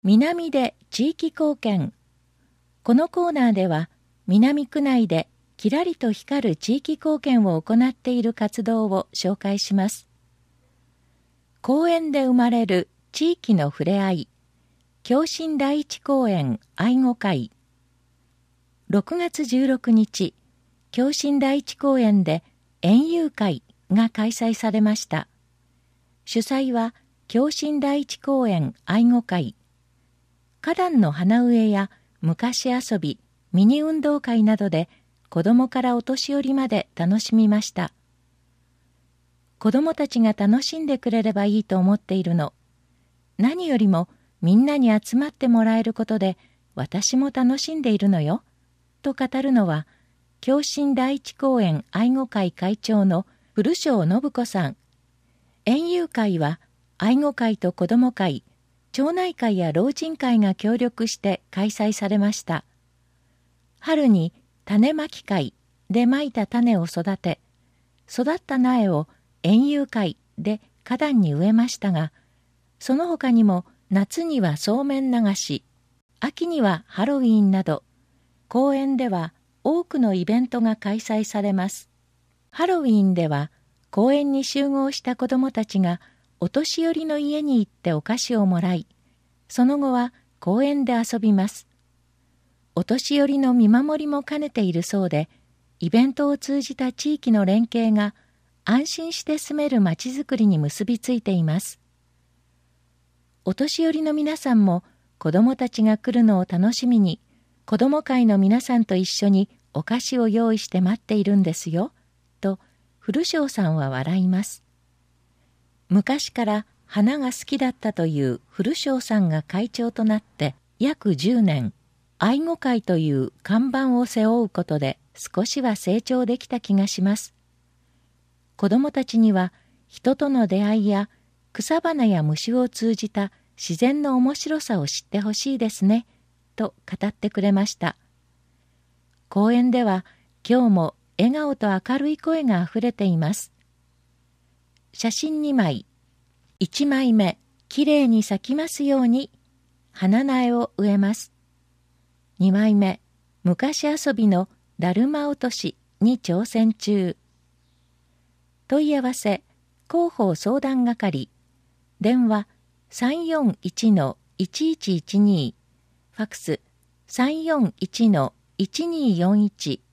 南で地域貢献。このコーナーでは、南区内できらりと光る地域貢献を行っている活動を紹介します。公園で生まれる地域のふれあい、共振第一公園愛護会。6月16日、共振第一公園で園遊会が開催されました。主催は共振第一公園愛護会。花壇の花植えや昔遊び、ミニ運動会などで子どもからお年寄りまで楽しみました。子どもたちが楽しんでくれればいいと思っているの。何よりもみんなに集まってもらえることで私も楽しんでいるのよ。と語るのは、共振第一公園愛護会会長の古庄信子さん。園遊会は愛護会と子ども会、町内会や老人会が協力して開催されました。春に種まき会でまいた種を育て、育った苗を園遊会で花壇に植えましたが、その他にも夏にはそうめん流し、秋にはハロウィーンなど、公園では多くのイベントが開催されます。ハロウィーンでは公園に集合した子どもたちがお年寄りの家に行ってお菓子をもらい、その後は公園で遊びます。お年寄りの見守りも兼ねているそうで、イベントを通じた地域の連携が安心して住めるまちづくりに結びついています。お年寄りの皆さんも子どもたちが来るのを楽しみに、子ども会の皆さんと一緒にお菓子を用意して待っているんですよ、と古庄さんは笑います。昔から花が好きだったという古庄さんが会長となって約10年、愛護会という看板を背負うことで少しは成長できた気がします。子どもたちには人との出会いや草花や虫を通じた自然の面白さを知ってほしいですね、と語ってくれました。公園では今日も笑顔と明るい声があふれています。写真2枚。1枚目、きれいに咲きますように、花苗を植えます。2枚目、昔遊びのだるま落としに挑戦中。問い合わせ、広報相談係、電話 341-1112、ファクス 341-1241